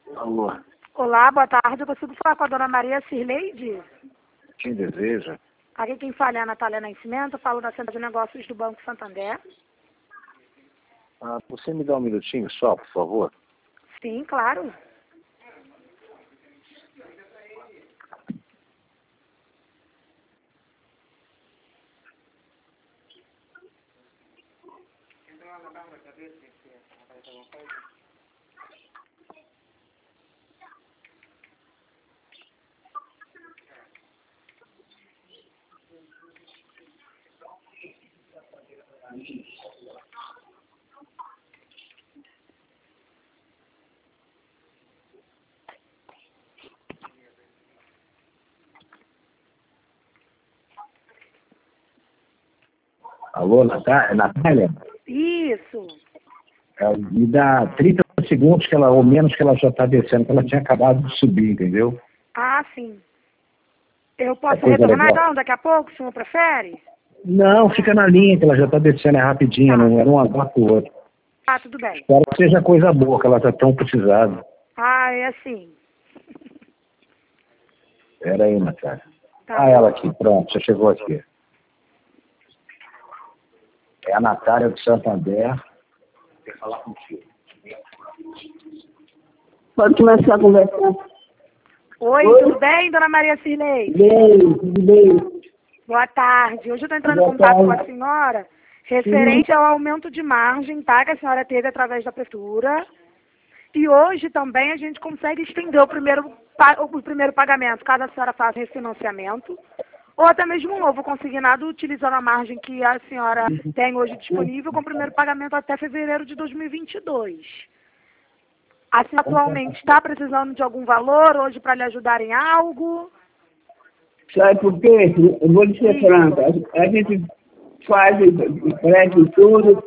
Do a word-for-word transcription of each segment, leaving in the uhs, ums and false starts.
Alô, Olá, boa tarde. Eu consigo falar com a dona Maria Cirleide? quem deseja? Aqui quem fala é a Natália Nascimento. Eu falo da Central de Negócios do Banco Santander. Ah, você me dá um minutinho só, por favor? Sim, claro. Alô, Natá- Natália? Isso. É, me dá trinta segundos que ela, ou menos que ela já está descendo, que ela tinha acabado de subir, entendeu? Ah, sim. Eu posso É coisa retornar legal. então daqui a pouco, o senhor prefere? Não, fica na linha, que ela já está descendo, é rapidinho, Tá. não era um abaixo do outro. Ah, tudo bem. Espero que seja coisa boa, que ela está tão precisada. Ah, é assim. Espera aí, Natália. Tá Ah, bom. ela aqui, pronto, já chegou aqui. É a Natália do Santander. Quer falar contigo. Pode começar a conversar. Oi, Oi. tudo bem, dona Maria Cirleide? Bem, tudo bem. Boa tarde. Hoje eu estou entrando em Boa contato com a tarde. senhora referente ao aumento de margem, tá? Que a senhora teve através da prefeitura. E hoje também a gente consegue estender o primeiro, pa- o primeiro pagamento, caso a senhora faça refinanciamento, ou até mesmo um novo consignado utilizando a margem que a senhora tem hoje disponível com o primeiro pagamento até fevereiro de dois mil e vinte e dois. A senhora atualmente está precisando de algum valor hoje para lhe ajudar em algo? Sabe por quê? Eu vou dizer Sim. franca. A gente faz empréstimo e tudo.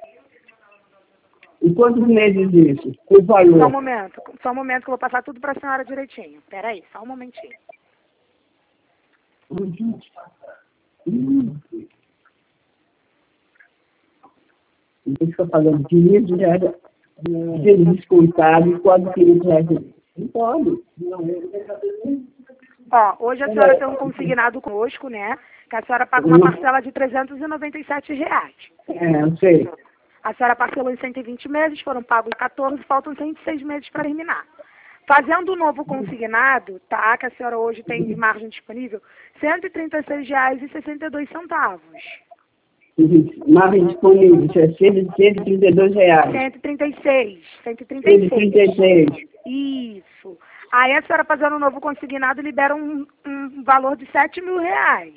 E quantos meses isso? O Só um valor? momento, só um momento que eu vou passar tudo para a senhora direitinho. Peraí, só um momentinho. Você fica pagando quinhentos reais de descontado e quase quinhentos reais. Não pode. Ó, hoje a senhora tem um consignado conosco, né? Que a senhora paga uma parcela de trezentos e noventa e sete reais. É, eu sei. A senhora parcelou em cento e vinte meses, foram pagos quatorze, faltam cento e seis meses para terminar. Fazendo o novo consignado, tá? Que a senhora hoje tem de margem disponível, cento e trinta e seis reais e sessenta e dois centavos. Margem disponível, cento e trinta e dois reais. cento e trinta e seis. cento e trinta cento e e seis. trinta e seis. Isso. Aí a senhora fazendo o novo consignado libera um, um valor de sete mil reais.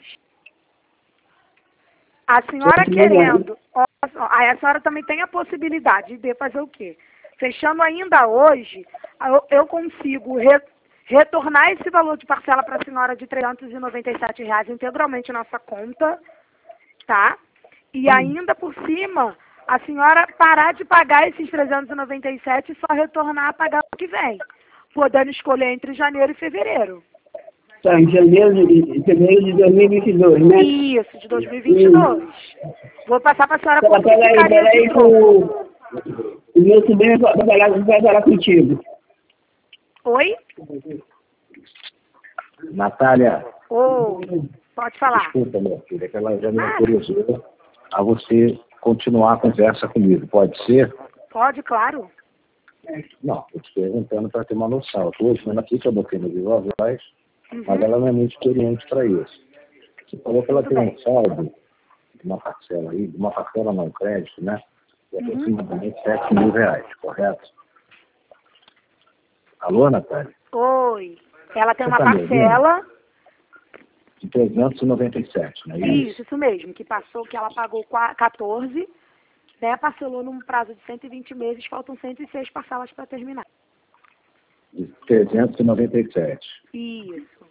A senhora sete mil reais. querendo, ó, só, aí a senhora também tem a possibilidade de fazer o quê? Fechando ainda hoje, eu, eu consigo re, retornar esse valor de parcela para a senhora de trezentos e noventa e sete reais integralmente na nossa conta, tá? E ainda por cima, a senhora parar de pagar esses trezentos e noventa e sete e só retornar a pagar o que vem, podendo escolher entre janeiro e fevereiro. Tá, em janeiro de, janeiro de dois mil e vinte e dois, né? Isso, de dois mil e vinte e dois. Vou passar para a senhora Pera, quanto pera aí, ficaria pera de aí, que troco. o, o meu sobrinho vai falar, vai falar contigo. Oi? Natália, Oi. Pode falar. desculpa, minha filha, que ela já me Ah, autorizou a você continuar a conversa comigo. Pode ser? pode, claro. Não, eu te perguntando para ter uma noção. Eu estou ouvindo aqui que eu botei no viva voz, Uhum. mas ela não é muito experiente para isso. Você falou que ela Tudo tem bem. um saldo de uma parcela aí, de uma parcela não crédito, né? De Uhum. aproximadamente sete mil reais, correto? Alô, Natália? Oi. Ela tem Você uma tá me ouvindo? parcela. De trezentos e noventa e sete, não é isso? Isso, isso mesmo. Que passou, que ela pagou qua- quatorze, né? Parcelou num prazo de cento e vinte meses, faltam cento e seis parcelas para terminar. De trezentos e noventa e sete. Isso.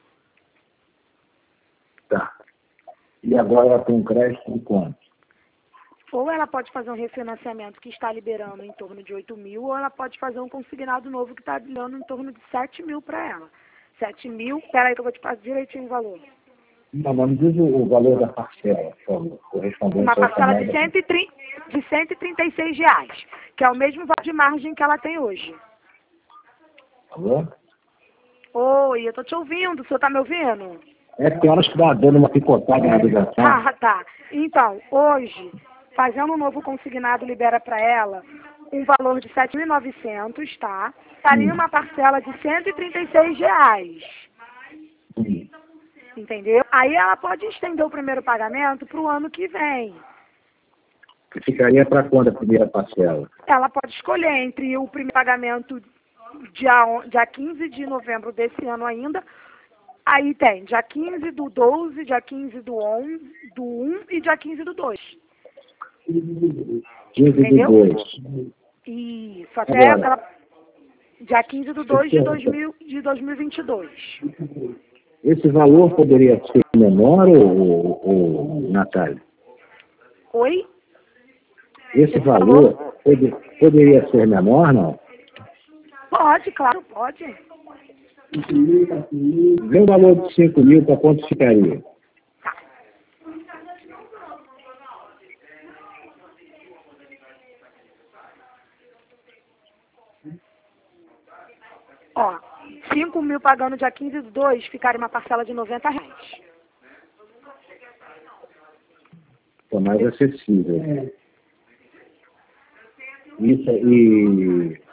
Tá. E agora ela tem um crédito de quanto? Ou ela pode fazer um refinanciamento que está liberando em torno de oito mil, ou ela pode fazer um consignado novo que está dando em torno de sete mil para ela. sete mil, peraí que eu vou te passar direitinho o valor. Não, mas me diz o, o valor da parcela, por favor, correspondente Uma ao parcela de tamanho da- cento e trinta, de cento e trinta e seis reais, que é o mesmo valor de margem que ela tem hoje. Alô? Oi, eu tô te ouvindo. O senhor tá me ouvindo? É que tem horas que dá dando uma picotada na ligação. Ah, tá. Então, hoje, fazendo um novo consignado, libera para ela um valor de sete mil e novecentos, tá? Estaria Hum. uma parcela de cento e trinta e seis reais. Hum. Entendeu? Aí ela pode estender o primeiro pagamento para o ano que vem. Que ficaria para quando a primeira parcela? Ela pode escolher entre o primeiro pagamento dia, on- dia quinze de novembro desse ano ainda. Aí tem dia quinze do doze, dia quinze do onze, do um e dia quinze do dois. quinze do Entendeu? dois. Isso, até Agora, ela, dia quinze do dois de, dois mil, de dois mil e vinte e dois. esse valor poderia ser menor, ou, ou Natália? Oi? Esse Esse valor valor? pode- poderia ser menor, não? Pode, claro, pode. Vê um valor de cinco mil, para quanto ficaria? Ó, cinco mil pagando dia quinze do dois, ficaria uma parcela de noventa reais. É mais acessível. Isso e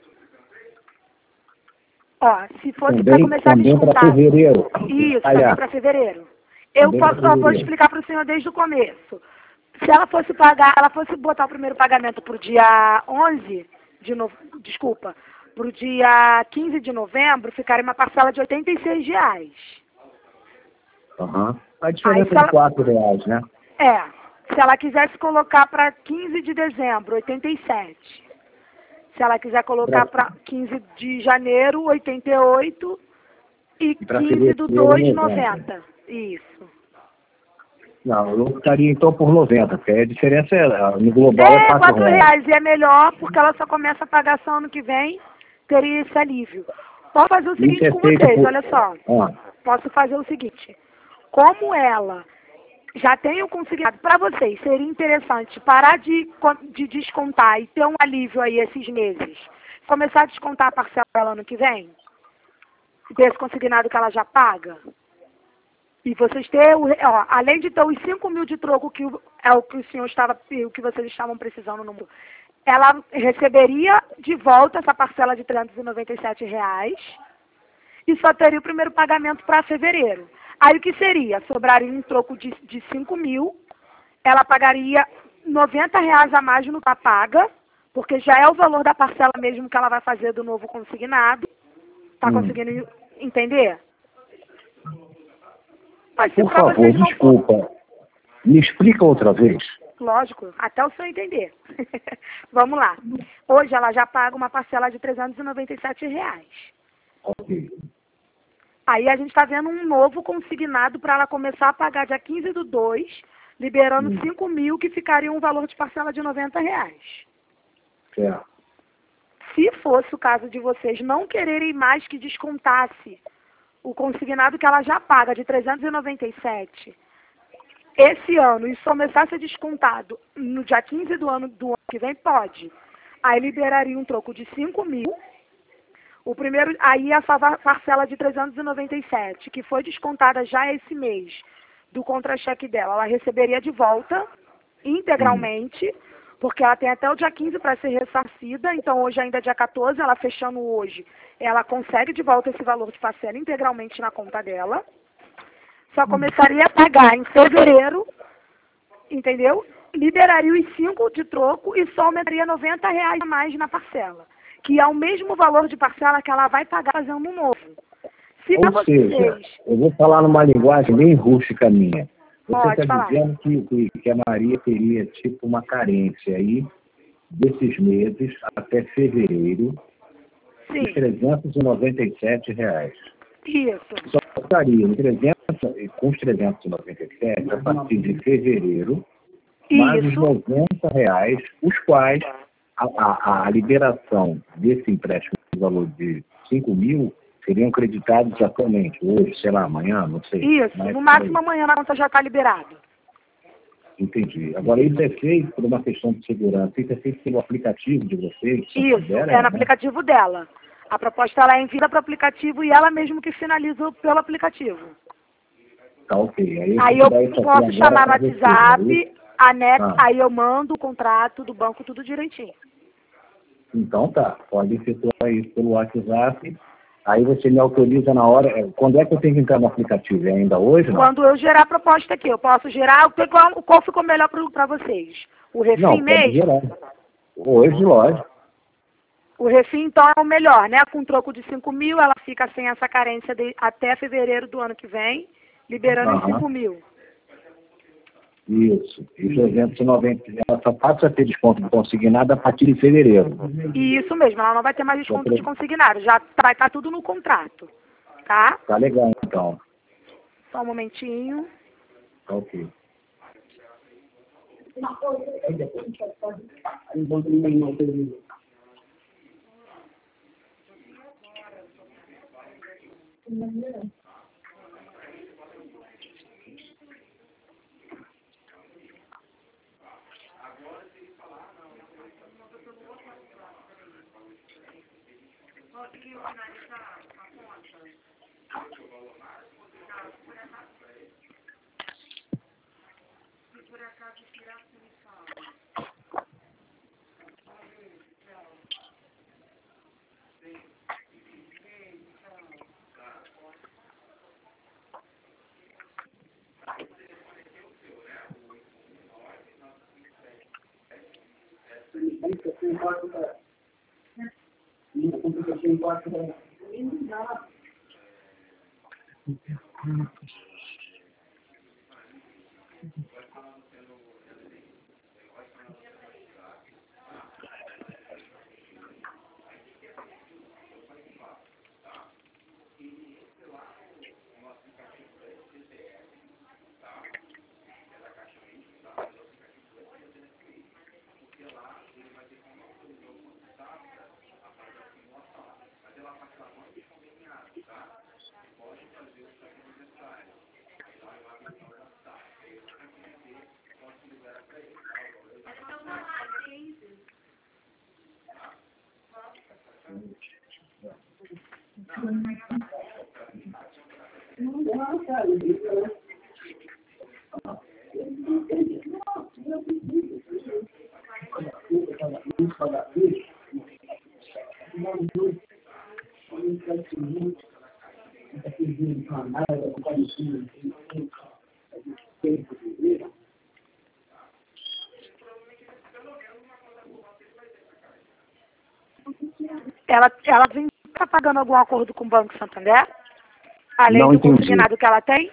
Ó, se fosse para também, começar a também para descontar. fevereiro. Isso, Ah, também é. para fevereiro. Eu Também posso, pra eu vou fevereiro. explicar para o senhor desde o começo. Se ela fosse pagar, ela fosse botar o primeiro pagamento para o dia onze de novembro, desculpa, para o dia quinze de novembro, ficaria uma parcela de oitenta e seis reais. Aham. A Aí, diferença se de ela- quatro reais, né? É, se ela quisesse colocar para quinze de dezembro, oitenta e sete. Se ela quiser colocar para quinze de janeiro, oitenta e oito. E E pra quinze do fevereiro, dois, noventa. noventa. Isso. Não, eu optaria então por noventa, porque a diferença é, no global é É, quatro quatro reais. reais. E é melhor, porque ela só começa a pagar só ano que vem, teria esse alívio. Posso fazer o Isso seguinte é com feito vocês, por... olha só. Ah, Posso fazer o seguinte. Como ela já tem o consignado para vocês, seria interessante parar de, co- de descontar e ter um alívio aí esses meses. Começar a descontar a parcela dela ano que vem? Desse consignado que ela já paga? E vocês têm, o- ó, além de ter os cinco mil de troco, que o- é o que o senhor estava, o que vocês estavam precisando no mundo, ela receberia de volta essa parcela de trezentos e noventa e sete reais e só teria o primeiro pagamento para fevereiro. Aí o que seria? Sobraria um troco de, de cinco mil, ela pagaria noventa reais a mais no que ela paga, porque já é o valor da parcela mesmo que ela vai fazer do novo consignado. Tá Hum. conseguindo entender? Mas se por pra favor, vocês não for- desculpa. Me explica outra vez. Lógico, até o senhor entender. Vamos lá. Hoje ela já paga uma parcela de trezentos e noventa e sete reais. Ok. Aí a gente está vendo um novo consignado para ela começar a pagar dia quinze do dois, liberando Hum. cinco mil, que ficaria um valor de parcela de noventa reais. Certo. Se fosse o caso de vocês não quererem mais que descontasse o consignado que ela já paga de trezentos e noventa e sete, esse ano, e começar a ser descontado no dia quinze do ano do ano que vem, pode. Aí liberaria um troco de cinco mil. O primeiro, aí essa va- parcela de trezentos e noventa e sete, que foi descontada já esse mês do contra-cheque dela, ela receberia de volta integralmente, porque ela tem até o dia quinze para ser ressarcida, então hoje ainda é dia quatorze, ela fechando hoje, ela consegue de volta esse valor de parcela integralmente na conta dela. Só começaria a pagar em fevereiro, entendeu? Liberaria os cinco de troco e só aumentaria noventa reais a mais na parcela, que é o mesmo valor de parcela que ela vai pagar fazendo um novo. Se pra Ou seja, vocês... eu vou falar numa linguagem bem rústica minha. Você Pode está falar. dizendo que, que, que a Maria teria tipo uma carência aí desses meses até fevereiro de Sim, trezentos e noventa e sete reais. isso. Só estaria em trezentos, com os trezentos e noventa e sete a partir de fevereiro, mais os Isso. noventa reais, os quais a, a, a liberação desse empréstimo no valor de cinco mil seriam creditados atualmente, hoje, sei lá, amanhã, não sei. Isso. Mas, No máximo amanhã na conta já está liberado. entendi. Agora, isso é feito por uma questão de segurança, isso é feito pelo aplicativo de vocês? Isso, considera, é no né? aplicativo dela. A proposta ela é enviada para o aplicativo e ela mesmo que finaliza pelo aplicativo. Tá ok. Aí, Aí eu daí, posso chamar no WhatsApp, anexo, Ah. aí eu mando o contrato do banco tudo direitinho. Então tá, pode efetuar isso pelo WhatsApp. Aí você me autoriza na hora. é, Quando é que eu tenho que entrar no aplicativo? É ainda hoje? Não, Quando eu gerar a proposta aqui, eu posso gerar, o que- qual, qual ficou melhor para vocês? O refim não pode mesmo? gerar. Hoje, lógico. O refim, então, é o melhor, né? Com troco de cinco mil, ela fica sem essa carência de, até fevereiro do ano que vem, liberando em Aham. cinco mil. Isso. E trezentos e noventa. Ela só passa a ter desconto de consignado a partir de fevereiro. E isso mesmo, ela não vai ter mais desconto de consignado, já vai estar tudo no contrato, tá? Tá legal, então. Só um momentinho. Tá ok. Ela, ela vem tá pagando algum acordo com o Banco Santander? Além Não do entendi. consignado que ela tem?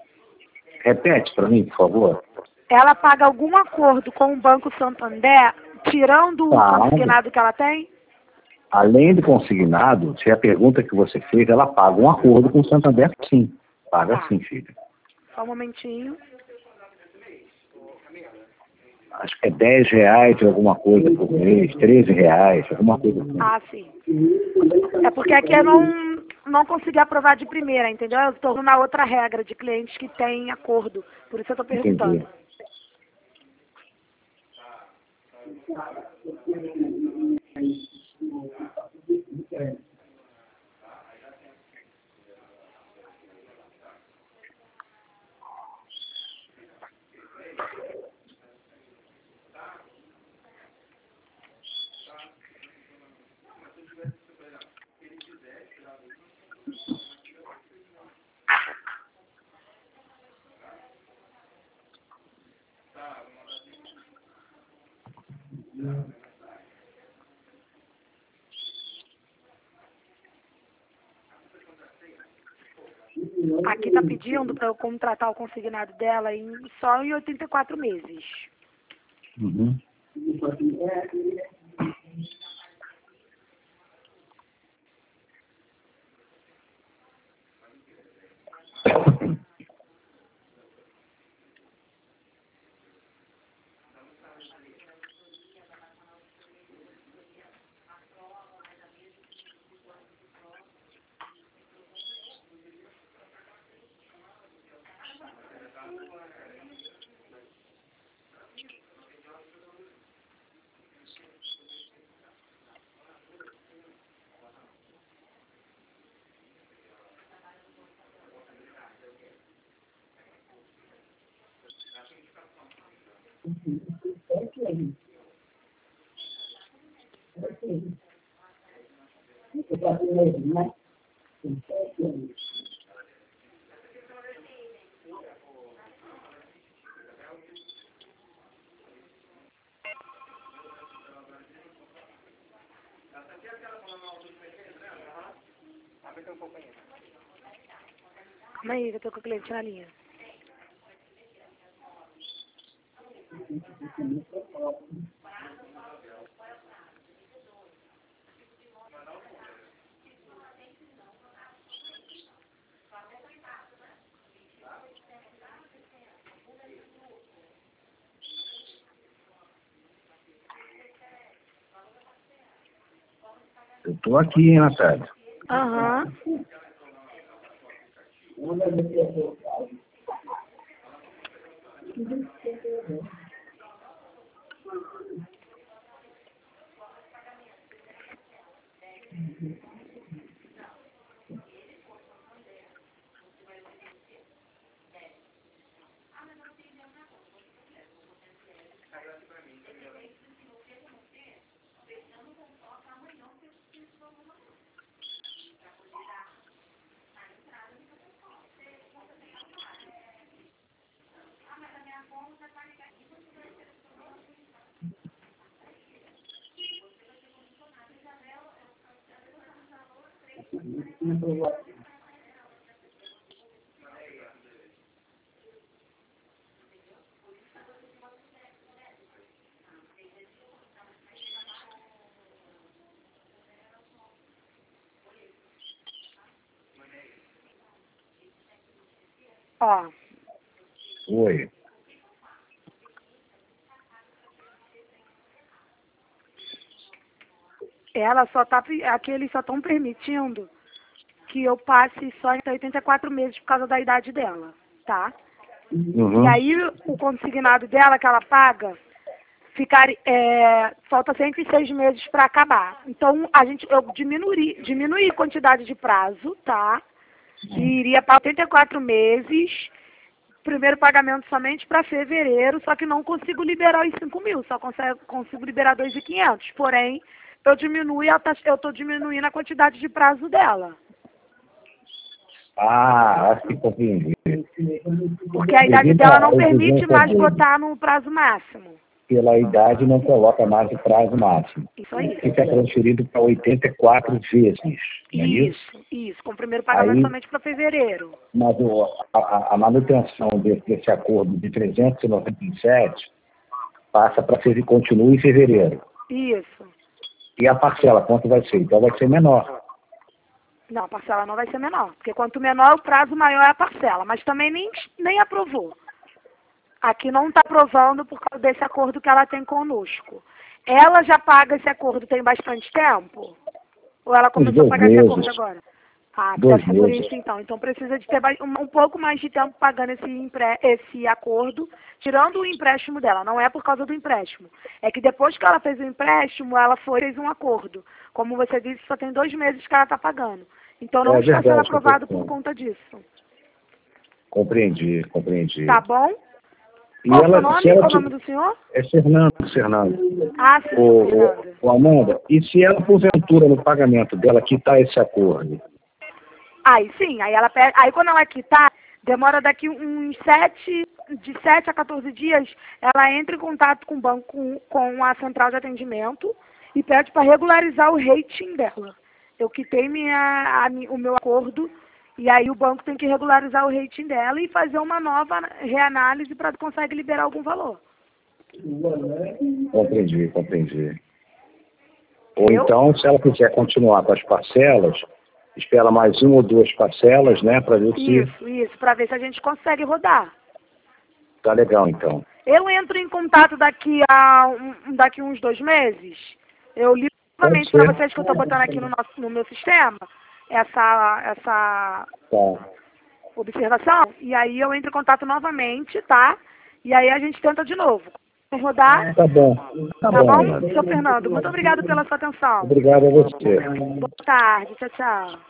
Repete para mim, por favor. Ela paga algum acordo com o Banco Santander, tirando o Paga. consignado que ela tem? Além do consignado, se é a pergunta que você fez, ela paga um acordo com o Santander, sim. Paga Tá. sim, filha. Só um momentinho. Acho que é dez reais ou alguma coisa por mês, treze reais, alguma coisa assim. Ah, sim. É porque aqui eu não, não consegui aprovar de primeira, entendeu? Eu estou na outra regra de clientes que têm acordo. Por isso eu estou perguntando. Entendi. Aqui está pedindo para eu contratar o consignado dela em, só em oitenta e quatro meses. Uhum. Calma aí, que eu tô com o cliente na linha. Eu tô aqui, hein, Natália. Aham. Ó, Oi. ela só tá, aqui eles só estão permitindo que eu passe só em oitenta e quatro meses por causa da idade dela, tá? Uhum. E aí o consignado dela que ela paga, ficar, é, falta cento e seis meses para acabar. Então a gente, eu diminuí, diminuí a quantidade de prazo, tá? E iria para oitenta e quatro meses, primeiro pagamento somente para fevereiro, só que não consigo liberar os cinco mil, só consigo, consigo liberar dois mil e quinhentos. Porém, eu diminui a taxa, eu estou diminuindo a quantidade de prazo dela. Ah, acho que compreendi. Porque a idade dela não permite mais botar no prazo máximo. Pela idade não coloca mais o prazo máximo. Isso aí. Fica transferido para oitenta e quatro vezes. Não é isso? Isso, isso, com o primeiro pagamento Aí- somente para fevereiro. Mas o- a, a manutenção desse, desse acordo de trezentos e noventa e sete passa para ser continua em fevereiro. Isso. E a parcela, quanto vai ser? Então vai ser menor. Não, a parcela não vai ser menor, porque quanto menor o prazo, maior é a parcela. Mas também nem, nem aprovou. Aqui não está aprovando por causa desse acordo que ela tem conosco. Ela já paga esse acordo tem bastante tempo? Ou ela começou a dois pagar esse meses. acordo agora? Ah, Dois deve ser por meses. isso então. Então precisa de ter ba- um, um pouco mais de tempo pagando esse, empre- esse acordo, tirando o empréstimo dela. Não é por causa do empréstimo. É que depois que ela fez o empréstimo, ela foi fez um acordo. Como você disse, só tem dois meses que ela está pagando. Então não É está sendo verdade, aprovado professor. por conta disso. Compreendi, compreendi. Tá bom? E Qual é o seu ela, nome? se ela Qual é o te- nome do senhor? É Fernando, Fernando. Ah, sim, Ô, Fernanda. ô, ô, Amanda, e se ela, porventura, no pagamento dela quitar esse acordo? Aí sim, aí ela pede, aí quando ela quitar, demora daqui uns sete, de sete a quatorze dias, ela entra em contato com o banco, com, com a central de atendimento e pede para regularizar o rating dela. Eu quitei minha, a mi- o meu acordo e aí o banco tem que regularizar o rating dela e fazer uma nova reanálise para conseguir liberar algum valor. Compreendi, compreendi. Ou Eu? então, se ela quiser continuar com as parcelas, espera mais uma ou duas parcelas, né, para ver se Isso, isso, para ver se a gente consegue rodar. tá legal, então. Eu entro em contato daqui a um, daqui uns dois meses. Eu ligo novamente Pode para ser. vocês que eu estou botando aqui no, nosso, no meu sistema essa, essa Tá. observação. E aí eu entro em contato novamente, tá? E aí a gente tenta de novo. Vamos rodar? Tá bom. Tá, Tá bom, bom, Amanda. seu Fernando? Muito obrigado pela sua atenção. Obrigado a você. Boa tarde. Tchau, tchau.